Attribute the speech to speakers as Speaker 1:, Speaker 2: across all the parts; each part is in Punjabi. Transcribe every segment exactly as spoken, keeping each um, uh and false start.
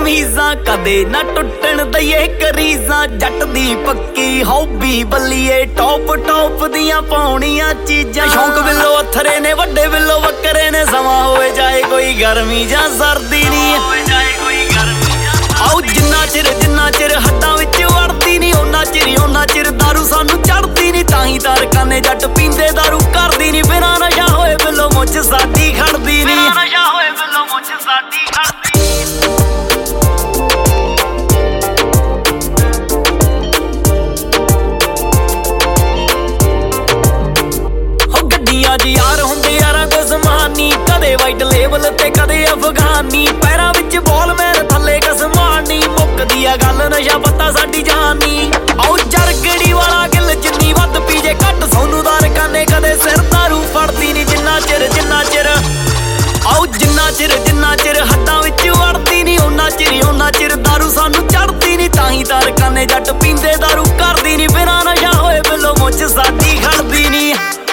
Speaker 1: ਤਮੀਜ਼ਾਂ ਕਦੇ ਨਾ ਟੁੱਟਣ ਦਈਏ ਕਰੀਜ਼ਾਂ ਜੱਟ ਦੀ ਪੱਕੀ ਹੌਬੀ ਬੱਲੀਏ ਟੌਪ ਟੌਪ ਦੀਆਂ ਪਾਉਣੀਆਂ ਚੀਜ਼ਾਂ ਸ਼ੌਂਕ ਵਿੱਲੋ ਅਥਰੇ ਨੇ ਵੱਡੇ ਵਿੱਲੋ ਵੱਕਰੇ ਨੇ ਸਮਾਂ ਹੋਵੇ ਜਾਏ ਕੋਈ ਗਰਮੀ ਜਾਂ ਸਰਦੀ ਨਹੀਂ ਆਓ ਜਿੰਨਾ ਚਿਰ ਜਿੰਨਾ ਚਿਰ ਹੱਡਾਂ ਵਿੱਚ ਵੜਦੀ ਨਹੀਂ ਉਹਨਾਂ ਚਿਰ ਉਹਨਾਂ ਚਿਰ ਦਾਰੂ ਸਾਨੂੰ ਚੜਦੀ ਨਹੀਂ ਤਾਂ ਹੀ ਤਾਰਕਾਨੇ ਜੱਟ ਪੀਂਦੇ ਦਾਰੂ ਕਰਦੀ ਨਹੀਂ ਬਿਨਾਂ ਨਸ਼ਾ ਹੋਏ ਵਿੱਲੋ ਮੁੱਛ ਸਾਡੀ ਖੜਦੀ ਨਹੀਂ ਬਿਨਾਂ ਨਸ਼ਾ ਹੋਏ ਵਿੱਲੋ ਮੁੱਛ ਸਾਡੀ ਖੜਦੀ ਹੋ ਗੱਡੀਆਂ 'ਚ ਯਾਰ ਹੁੰਦੇ ਯਾਰਾਂ ਕੋ ਜ਼ਮਾਨੀ ਕਦੇ ਵਾਈਟ ਲੇਬਲ ਤੇ ਕਦੇ ਅਫਗਾਨੀ ਪੈਰਾਂ ਵਿੱਚ ਬੋਲ ਮੇਰੇ ਥੱਲੇ ਕਸਮਾਨੀ ਮੁੱਕਦੀ ਆ ਗੱਲ ਨਸ਼ਾ ਪੱਤਾ ਸਾਡੀ ਜਾਨੀ ਆਓ ਜਰਗੜੀ ਵਾਲਾ ਗਿੱਲ ਜਿੰਨੀ ਵੱਧ ਪੀ ਜੇ ਘੱਟ ਸੋਨੂੰ ਦਾਰਕਾਨੇ ਕਦੇ ਸਿਰ ਦਾਰੂ ਫੜਦੀ ਨੀ ਜਿੰਨਾ ਚਿਰ ਜਿੰਨਾ ਚਿਰ ਆਓ ਜਿੰਨਾ ਚਿਰ ਜਿੰਨਾ ਚਿਰ ਹੱਡਾਂ ਵਿੱਚ ਵੜਦੀ ਨੀ ਉਹਨਾਂ ਚਿਰ ਉਹਨਾਂ ਚਿਰ ਦਾਰੂ ਸਾਨੂੰ ਚੜਦੀ ਨੀ ਤਾਂ ਹੀ ਦਾਰਕਾਨੇ ਜੱਟ ਪੀਂਦੇ ਦਾਰੂ ਕਰਦੀ ਨੀ ਬਿਨਾਂ ਨਸ਼ਾ ਹੋਏ ਵਿੱਲੋ ਮੁੱਛ ਸਾਡੀ ਖੜਦੀ ਨੀ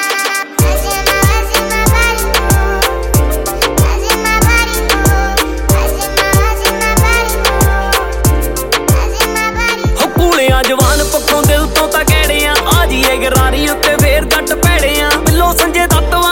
Speaker 1: ਜਵਾਨ ਪੱਖੋਂ ਦਿਲ ਤੋਂ ਤਾਂ ਕਹਿੜੇ ਆ ਆ ਜੀਏ ਗਰਾਰੀ ਉੱਤੇ ਫੇਰ ਜੱਟ ਭੈੜੇ ਆ ਬਿੱਲੋ ਸੰਜੇ ਦੱਤ